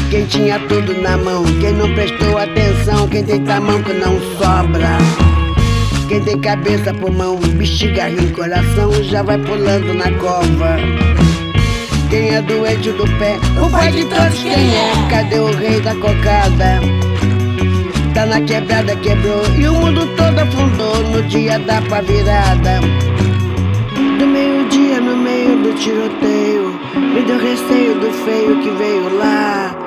Quem tinha tudo na mão, quem não prestou atenção, quem tem tamanco não sobra. Quem tem cabeça, pulmão, bexiga, rim, coração, já vai pulando na cova. Quem é doente do pé, o pai de todos quem é? Cadê o rei da cocada? Tá na quebrada, quebrou e o mundo todo afundou no dia da pá virada. Do meio-dia no meio do tiroteio, me deu receio do feio que veio lá.